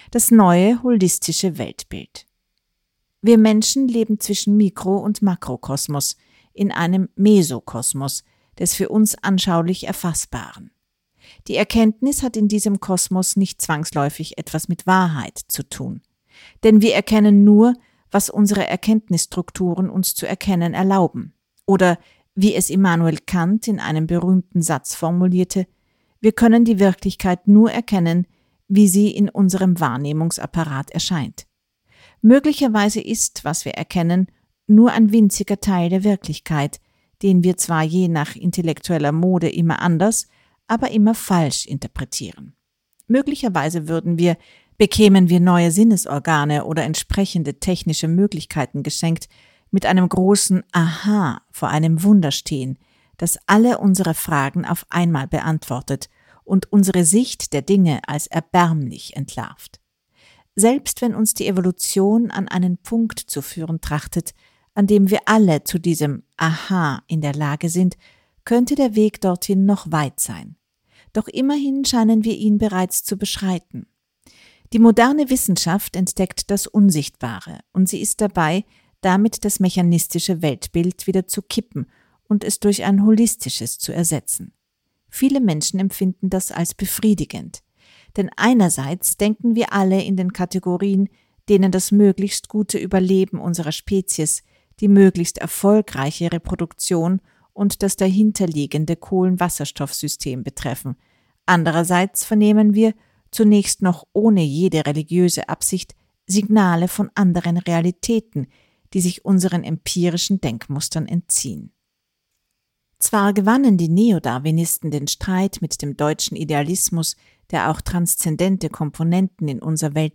das neue holistische Weltbild. Wir Menschen leben zwischen Mikro- und Makrokosmos, in einem Mesokosmos, des für uns anschaulich Erfassbaren. Die Erkenntnis hat in diesem Kosmos nicht zwangsläufig etwas mit Wahrheit zu tun. Denn wir erkennen nur, was unsere Erkenntnisstrukturen uns zu erkennen erlauben. Oder, wie es Immanuel Kant in einem berühmten Satz formulierte, wir können die Wirklichkeit nur erkennen, wie sie in unserem Wahrnehmungsapparat erscheint. Möglicherweise ist, was wir erkennen, nur ein winziger Teil der Wirklichkeit, den wir zwar je nach intellektueller Mode immer anders, aber immer falsch interpretieren. Möglicherweise bekämen wir neue Sinnesorgane oder entsprechende technische Möglichkeiten geschenkt, mit einem großen Aha vor einem Wunder stehen, das alle unsere Fragen auf einmal beantwortet und unsere Sicht der Dinge als erbärmlich entlarvt. Selbst wenn uns die Evolution an einen Punkt zu führen trachtet, an dem wir alle zu diesem Aha in der Lage sind, könnte der Weg dorthin noch weit sein. Doch immerhin scheinen wir ihn bereits zu beschreiten. Die moderne Wissenschaft entdeckt das Unsichtbare und sie ist dabei, damit das mechanistische Weltbild wieder zu kippen und es durch ein holistisches zu ersetzen. Viele Menschen empfinden das als befriedigend, denn einerseits denken wir alle in den Kategorien, denen das möglichst gute Überleben unserer Spezies, die möglichst erfolgreiche Reproduktion und das dahinterliegende Kohlenwasserstoffsystem betreffen. Andererseits vernehmen wir, zunächst noch ohne jede religiöse Absicht, Signale von anderen Realitäten, die sich unseren empirischen Denkmustern entziehen. Zwar gewannen die Neodarwinisten den Streit mit dem deutschen Idealismus, der auch transzendente Komponenten in unser Weltbild